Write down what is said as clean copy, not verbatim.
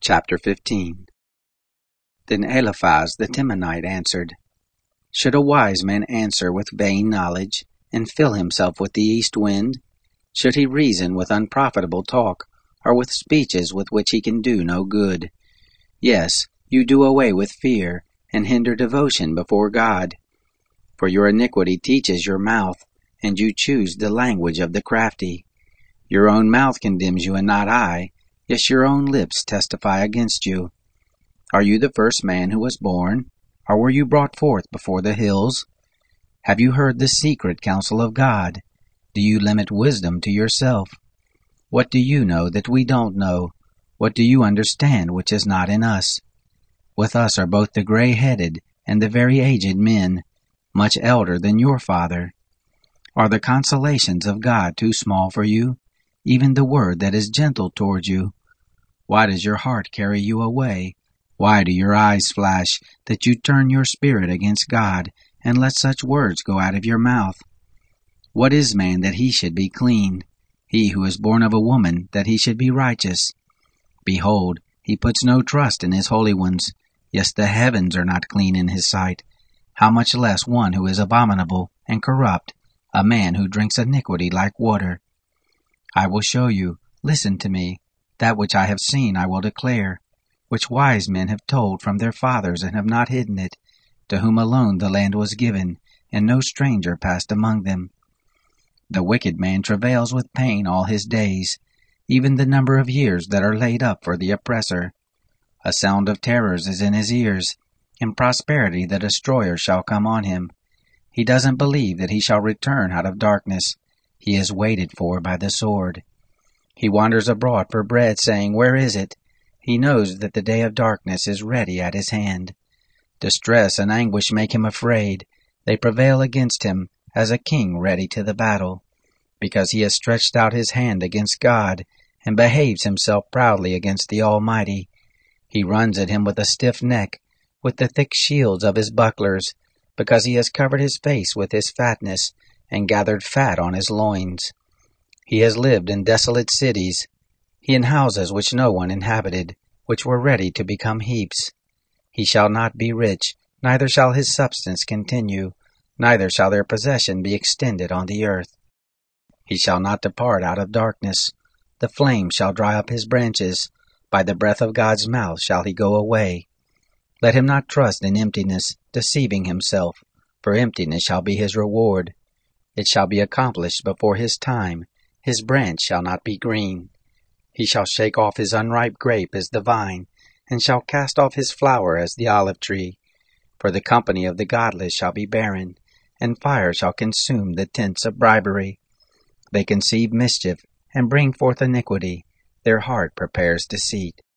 Chapter 15. Then Eliphaz the Temanite answered, Should a wise man answer with vain knowledge, and fill himself with the east wind? Should he reason with unprofitable talk, or with speeches with which he can do no good? Yes, you do away with fear, and hinder devotion before God. For your iniquity teaches your mouth, and you choose the language of the crafty. Your own mouth condemns you, and not I. Yes, your own lips testify against you. Are you the first man who was born, or were you brought forth before the hills? Have you heard the secret counsel of God? Do you limit wisdom to yourself? What do you know that we don't know? What do you understand which is not in us? With us are both the gray-headed and the very aged men, much elder than your father. Are the consolations of God too small for you, even the word that is gentle towards you? Why does your heart carry you away? Why do your eyes flash, that you turn your spirit against God, and let such words go out of your mouth? What is man that he should be clean? He who is born of a woman, that he should be righteous? Behold, he puts no trust in his holy ones. Yes, the heavens are not clean in his sight. How much less one who is abominable and corrupt, a man who drinks iniquity like water? I will show you, listen to me, that which I have seen I will declare, which wise men have told from their fathers and have not hidden it, to whom alone the land was given, and no stranger passed among them. The wicked man travails with pain all his days, even the number of years that are laid up for the oppressor. A sound of terrors is in his ears. In prosperity the destroyer shall come on him. He doesn't believe that he shall return out of darkness. He is waited for by the sword. He wanders abroad for bread, saying, Where is it? He knows that the day of darkness is ready at his hand. Distress and anguish make him afraid. They prevail against him, as a king ready to the battle, because he has stretched out his hand against God, and behaves himself proudly against the Almighty. He runs at him with a stiff neck, with the thick shields of his bucklers, because he has covered his face with his fatness, and gathered fat on his loins. He has lived in desolate cities, he in houses which no one inhabited, which were ready to become heaps. He shall not be rich, neither shall his substance continue, neither shall their possession be extended on the earth. He shall not depart out of darkness. The flame shall dry up his branches. By the breath of God's mouth shall he go away. Let him not trust in emptiness, deceiving himself, for emptiness shall be his reward. It shall be accomplished before his time. His branch shall not be green. He shall shake off his unripe grape as the vine, and shall cast off his flower as the olive tree. For the company of the godless shall be barren, and fire shall consume the tents of bribery. They conceive mischief, and bring forth iniquity. Their heart prepares deceit.